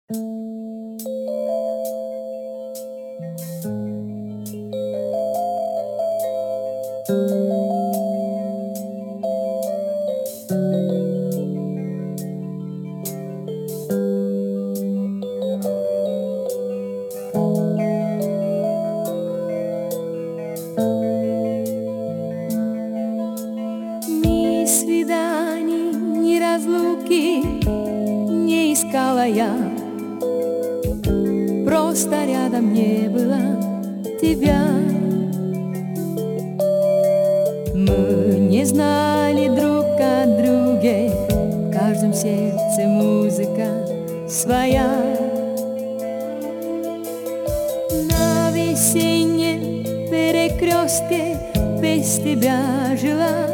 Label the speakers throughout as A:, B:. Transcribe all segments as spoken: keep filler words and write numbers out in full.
A: Ни свиданий, ни разлуки не искала я, просто рядом не было тебя. Мы не знали друг о друге, в каждом сердце музыка своя. На весеннем перекрестке без тебя жила,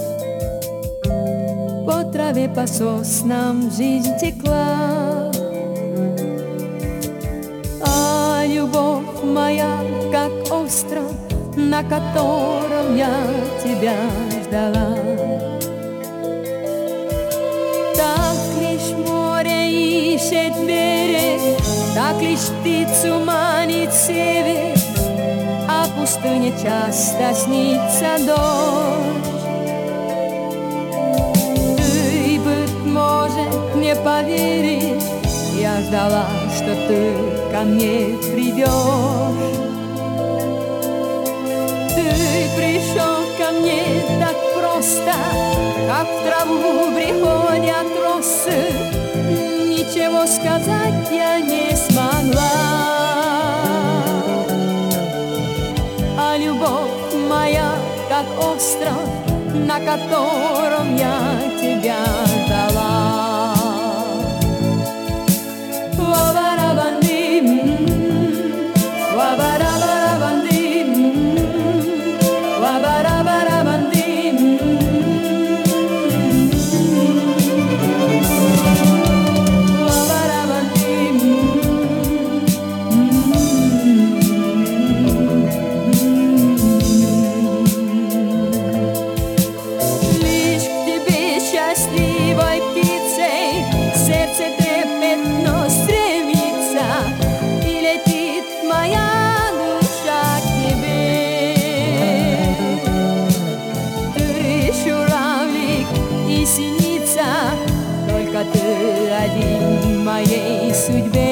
A: по траве, по соснам жизнь текла. А любовь моя, как остров, на котором я тебя ждала. Так лишь море ищет берег, так лишь птицу манит север, а в пустыне часто снится дождь. Ты, быть может, не поверишь, я ждала, что ты ко мне придешь. Ты пришел ко мне так просто, как в траву приходят росы. Ничего сказать я не смогла. А любовь моя, как остров, на котором я тебя ждала. Счастливой птицей сердце трепетно стремится, и летит моя душа к тебе. Ты журавлик и синица, только ты один в моей судьбе.